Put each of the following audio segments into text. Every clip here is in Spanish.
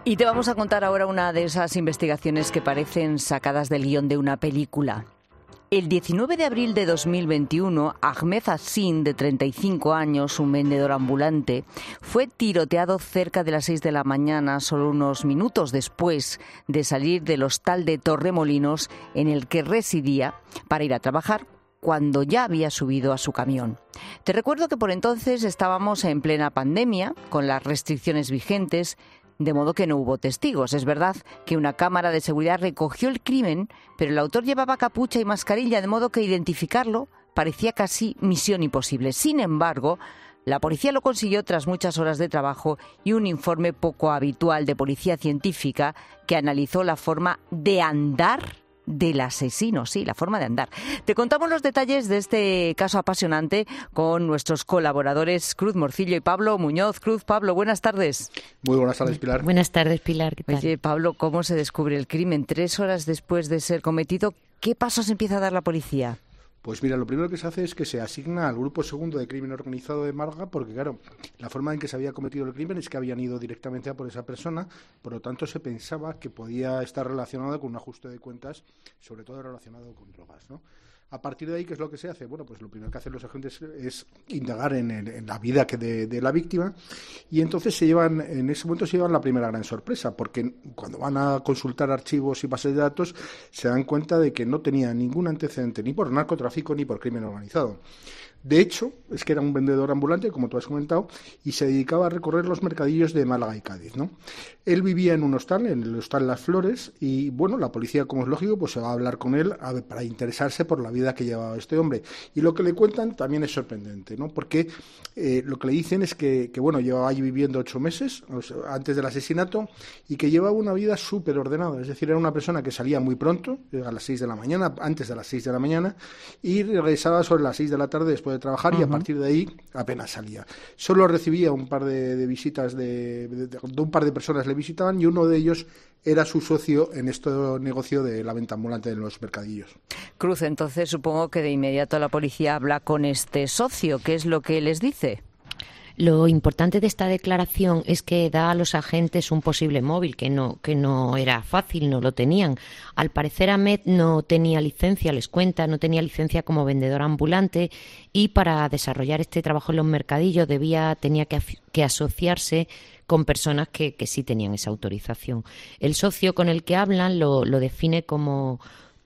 Y te vamos a contar ahora una de esas investigaciones que parecen sacadas del guión de una película. El 19 de abril de 2021, Ahmed Hassin, de 35 años, un vendedor ambulante, fue tiroteado cerca de las 6 de la mañana, solo unos minutos después de salir del hostal de Torremolinos en el que residía para ir a trabajar, cuando ya había subido a su camión. Te recuerdo que por entonces estábamos en plena pandemia, con las restricciones vigentes, de modo que no hubo testigos. Es verdad que una cámara de seguridad recogió el crimen, pero el autor llevaba capucha y mascarilla, de modo que identificarlo parecía casi misión imposible. Sin embargo, la policía lo consiguió tras muchas horas de trabajo y un informe poco habitual de policía científica que analizó la forma de andar del asesino, sí, la forma de andar. Te contamos los detalles de este caso apasionante con nuestros colaboradores Cruz Morcillo y Pablo Muñoz. Cruz, Pablo, buenas tardes. Muy buenas tardes, Pilar. Buenas tardes, Pilar. ¿Qué tal? Oye, Pablo, ¿cómo se descubre el crimen? 3 horas después de ser cometido, ¿qué pasos empieza a dar la policía? Pues mira, lo primero que se hace es que se asigna al Grupo Segundo de Crimen Organizado de Málaga, porque claro, la forma en que se había cometido el crimen es que habían ido directamente a por esa persona, por lo tanto se pensaba que podía estar relacionado con un ajuste de cuentas, sobre todo relacionado con drogas, ¿no? A partir de ahí, ¿qué es lo que se hace? Bueno, pues lo primero que hacen los agentes es indagar en la vida de la víctima, y entonces en ese momento se llevan la primera gran sorpresa, porque cuando van a consultar archivos y bases de datos se dan cuenta de que no tenía ningún antecedente ni por narcotráfico ni por crimen organizado. De hecho, es que era un vendedor ambulante, como tú has comentado, y se dedicaba a recorrer los mercadillos de Málaga y Cádiz, ¿no? Él vivía en un hostal, en el hostal Las Flores, y bueno, la policía, como es lógico, pues se va a hablar con él para interesarse por la vida que llevaba este hombre. Y lo que le cuentan también es sorprendente, ¿no? Porque lo que le dicen es que bueno, llevaba allí viviendo 8 meses, o sea, antes del asesinato, y que llevaba una vida súper ordenada. Es decir, era una persona que salía muy pronto, a las 6 de la mañana, antes de las 6 de la mañana, y regresaba sobre las 6 de la tarde después de trabajar, y a partir de ahí apenas salía. Solo recibía un par de visitas de un par de personas le visitaban, y uno de ellos era su socio en este negocio de la venta ambulante en los mercadillos. Cruz, entonces supongo que de inmediato la policía habla con este socio. ¿Qué es lo que les dice? Lo importante de esta declaración es que da a los agentes un posible móvil, que no era fácil, no lo tenían. Al parecer Ahmed no tenía licencia, les cuenta, no tenía licencia como vendedor ambulante, y para desarrollar este trabajo en los mercadillos tenía que asociarse con personas que sí tenían esa autorización. El socio con el que hablan lo define como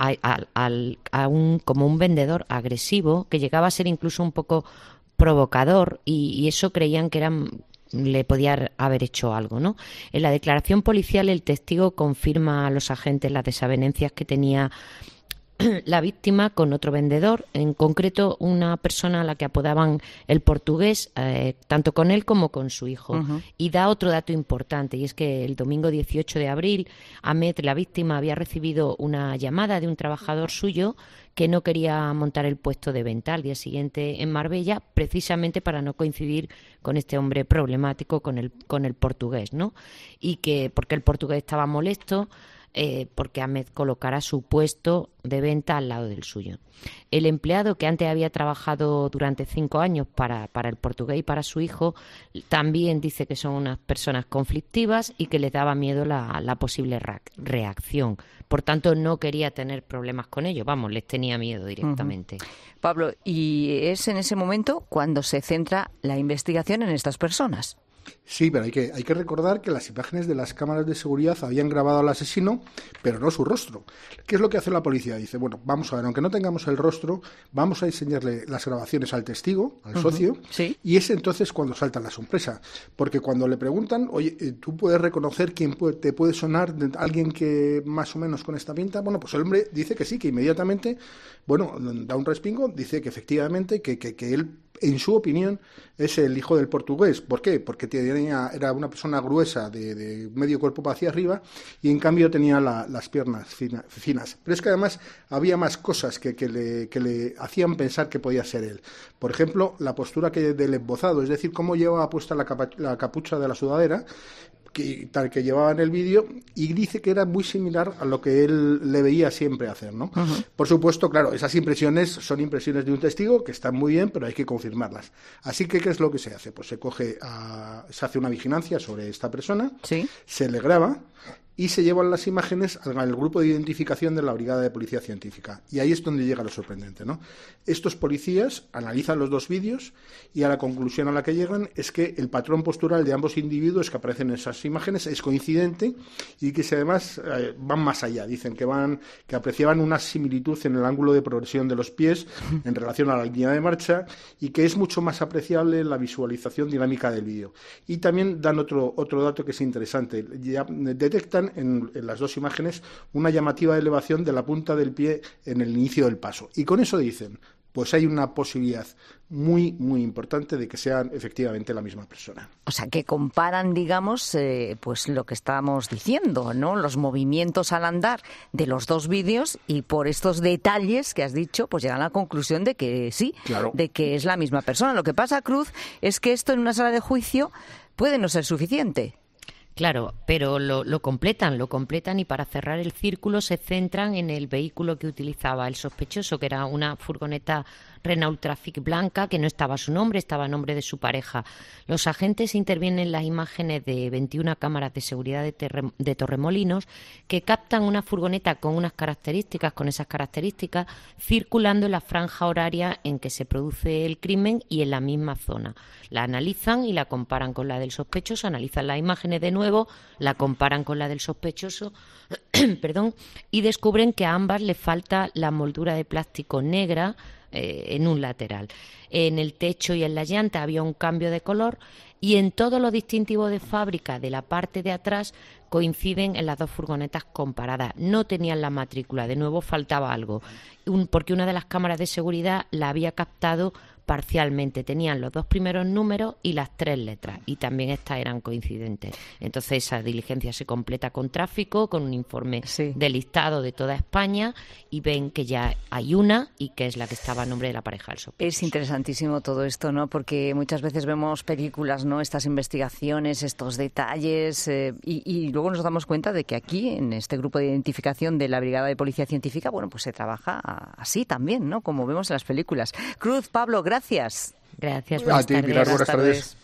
como un vendedor agresivo, que llegaba a ser incluso un poco provocador, y eso creían que le podía haber hecho algo, ¿no? En la declaración policial el testigo confirma a los agentes las desavenencias que tenía la víctima con otro vendedor, en concreto una persona a la que apodaban el portugués, tanto con él como con su hijo. Y da otro dato importante, y es que el domingo 18 de abril, Ahmed, la víctima, había recibido una llamada de un trabajador suyo que no quería montar el puesto de venta al día siguiente en Marbella, precisamente para no coincidir con este hombre problemático, con el portugués, ¿no? Y porque el portugués estaba molesto, porque Ahmed colocara su puesto de venta al lado del suyo. El empleado, que antes había trabajado durante 5 años para el portugués y para su hijo, también dice que son unas personas conflictivas y que les daba miedo la posible reacción. Por tanto, no quería tener problemas con ellos, les tenía miedo directamente. Pablo, y es en ese momento cuando se centra la investigación en estas personas. Sí, pero hay que recordar que las imágenes de las cámaras de seguridad habían grabado al asesino, pero no su rostro. ¿Qué es lo que hace la policía? Dice, bueno, vamos a ver, aunque no tengamos el rostro, vamos a enseñarle las grabaciones al testigo, al socio, sí. Y es entonces cuando salta la sorpresa. Porque cuando le preguntan, oye, ¿tú puedes reconocer quién te puede sonar de alguien que más o menos con esta pinta? Bueno, pues el hombre dice que sí, que inmediatamente, da un respingo, dice que efectivamente, que él, en su opinión, es el hijo del portugués. ¿Por qué? Porque era una persona gruesa, de medio cuerpo hacia arriba, y en cambio tenía las piernas finas. Pero es que además había más cosas que le hacían pensar que podía ser él. Por ejemplo, la postura del embozado, es decir, cómo llevaba puesta la capucha de la sudadera, que llevaba en el vídeo, y dice que era muy similar a lo que él le veía siempre hacer, ¿no? Por supuesto, claro, esas impresiones son impresiones de un testigo que están muy bien, pero hay que confirmarlas. Así que, ¿qué es lo que se hace? Pues se hace una vigilancia sobre esta persona, ¿sí? Se le graba y se llevan las imágenes al grupo de identificación de la Brigada de Policía Científica. Y ahí es donde llega lo sorprendente, ¿no? Estos policías analizan los dos vídeos y a la conclusión a la que llegan es que el patrón postural de ambos individuos que aparecen en esas imágenes es coincidente y que además van más allá. Dicen que apreciaban una similitud en el ángulo de progresión de los pies en relación a la línea de marcha y que es mucho más apreciable la visualización dinámica del vídeo. Y también dan otro dato que es interesante. Ya detectan en las dos imágenes una llamativa elevación de la punta del pie en el inicio del paso. Y con eso dicen, pues hay una posibilidad muy, muy importante de que sean efectivamente la misma persona. O sea, que comparan, digamos, pues lo que estábamos diciendo, ¿no? Los movimientos al andar de los dos vídeos y por estos detalles que has dicho, pues llegan a la conclusión de que sí, claro, de que es la misma persona. Lo que pasa, Cruz, es que esto en una sala de juicio puede no ser suficiente. Claro, pero lo completan y para cerrar el círculo se centran en el vehículo que utilizaba el sospechoso, que era una furgoneta Renault Trafic blanca, que no estaba a su nombre, estaba a nombre de su pareja. Los agentes intervienen en las imágenes de 21 cámaras de seguridad de Torremolinos que captan una furgoneta con esas características, circulando en la franja horaria en que se produce el crimen y en la misma zona. La analizan y la comparan con la del sospechoso, analizan las imágenes de nuevo, la comparan con la del sospechoso, y descubren que a ambas le falta la moldura de plástico negra en un lateral. En el techo y en la llanta había un cambio de color y en todos los distintivos de fábrica de la parte de atrás coinciden en las dos furgonetas comparadas. No tenían la matrícula, de nuevo faltaba algo, porque una de las cámaras de seguridad la había captado parcialmente. Tenían los dos primeros números y las 3 letras, y también estas eran coincidentes. Entonces esa diligencia se completa con tráfico, con un informe de listado de toda España, y ven que ya hay una y que es la que estaba a nombre de la pareja del sospechoso. Es interesantísimo todo esto, ¿no? Porque muchas veces vemos películas, ¿no? Estas investigaciones, estos detalles, y luego nos damos cuenta de que aquí, en este grupo de identificación de la Brigada de Policía Científica, bueno, pues se trabaja así también, ¿no? Como vemos en las películas. Cruz, Pablo, gracias. Gracias, buenas tardes. Pilar, buenas tardes.